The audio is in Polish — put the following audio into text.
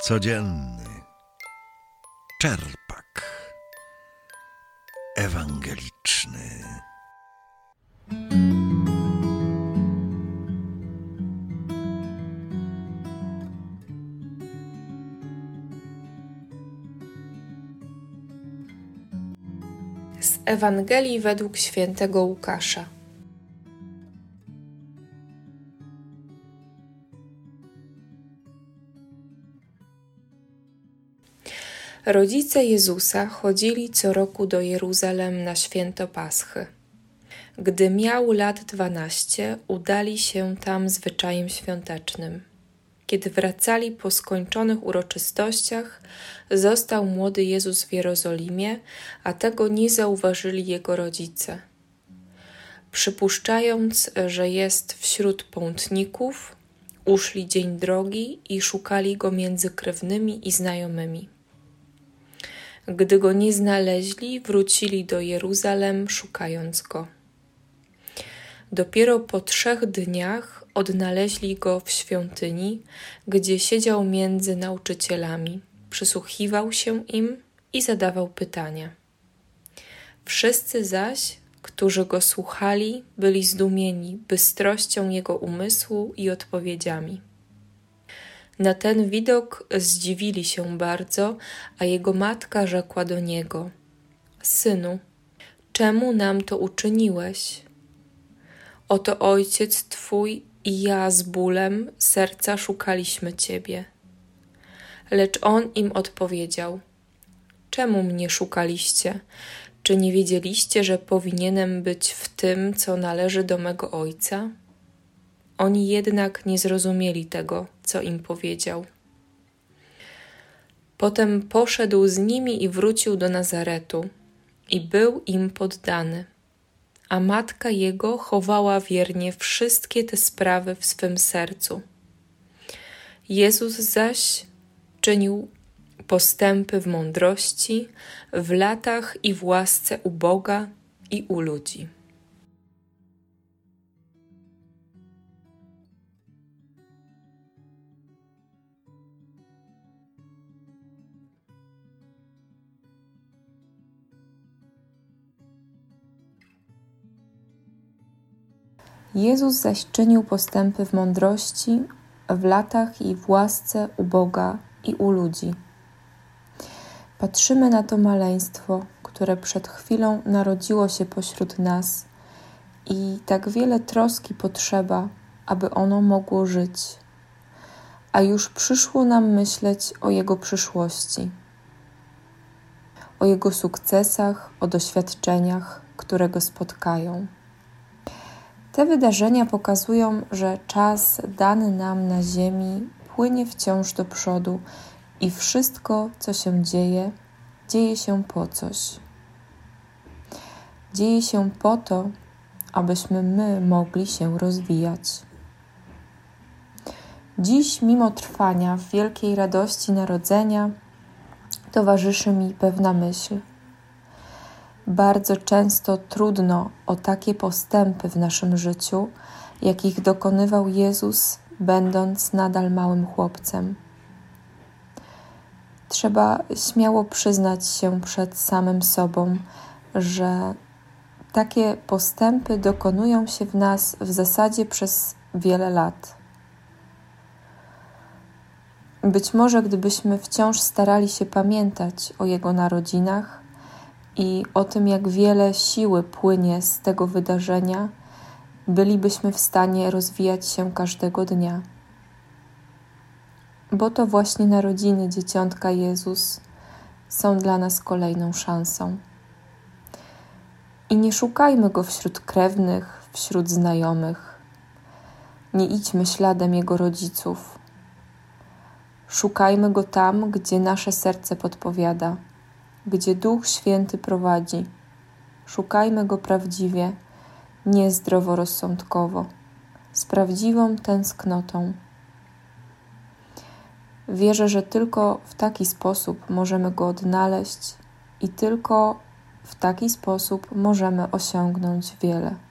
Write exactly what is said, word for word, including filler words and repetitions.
Codzienny czerpak ewangeliczny. Z Ewangelii według świętego Łukasza. Rodzice Jezusa chodzili co roku do Jeruzalem na święto Paschy. Gdy miał lat dwanaście, udali się tam zwyczajem świątecznym. Kiedy wracali po skończonych uroczystościach, został młody Jezus w Jerozolimie, a tego nie zauważyli jego rodzice. Przypuszczając, że jest wśród pątników, uszli dzień drogi i szukali go między krewnymi i znajomymi. Gdy go nie znaleźli, wrócili do Jeruzalem, szukając go. Dopiero po trzech dniach odnaleźli go w świątyni, gdzie siedział między nauczycielami, przysłuchiwał się im i zadawał pytania. Wszyscy zaś, którzy go słuchali, byli zdumieni bystrością jego umysłu i odpowiedziami. Na ten widok zdziwili się bardzo, a jego matka rzekła do niego: Synu, czemu nam to uczyniłeś? Oto ojciec twój i ja z bólem serca szukaliśmy ciebie. Lecz on im odpowiedział: Czemu mnie szukaliście? Czy nie wiedzieliście, że powinienem być w tym, co należy do mego ojca? Oni jednak nie zrozumieli tego, co im powiedział. Potem poszedł z nimi i wrócił do Nazaretu i był im poddany, a matka jego chowała wiernie wszystkie te sprawy w swym sercu. Jezus zaś czynił postępy w mądrości, w latach i w łasce u Boga i u ludzi. Jezus zaś czynił postępy w mądrości, w latach i w łasce u Boga i u ludzi. Patrzymy na to maleństwo, które przed chwilą narodziło się pośród nas i tak wiele troski potrzeba, aby ono mogło żyć. A już przyszło nam myśleć o jego przyszłości, o jego sukcesach, o doświadczeniach, które go spotkają. Te wydarzenia pokazują, że czas dany nam na ziemi płynie wciąż do przodu i wszystko, co się dzieje, dzieje się po coś. Dzieje się po to, abyśmy my mogli się rozwijać. Dziś, mimo trwania w wielkiej radości narodzenia, towarzyszy mi pewna myśl. Bardzo często trudno o takie postępy w naszym życiu, jakich dokonywał Jezus, będąc nadal małym chłopcem. Trzeba śmiało przyznać się przed samym sobą, że takie postępy dokonują się w nas w zasadzie przez wiele lat. Być może gdybyśmy wciąż starali się pamiętać o Jego narodzinach i o tym, jak wiele siły płynie z tego wydarzenia, bylibyśmy w stanie rozwijać się każdego dnia. Bo to właśnie narodziny Dzieciątka Jezus są dla nas kolejną szansą. I nie szukajmy Go wśród krewnych, wśród znajomych. Nie idźmy śladem Jego rodziców. Szukajmy Go tam, gdzie nasze serce podpowiada, gdzie Duch Święty prowadzi. Szukajmy Go prawdziwie, nie zdroworozsądkowo, z prawdziwą tęsknotą. Wierzę, że tylko w taki sposób możemy Go odnaleźć i tylko w taki sposób możemy osiągnąć wiele.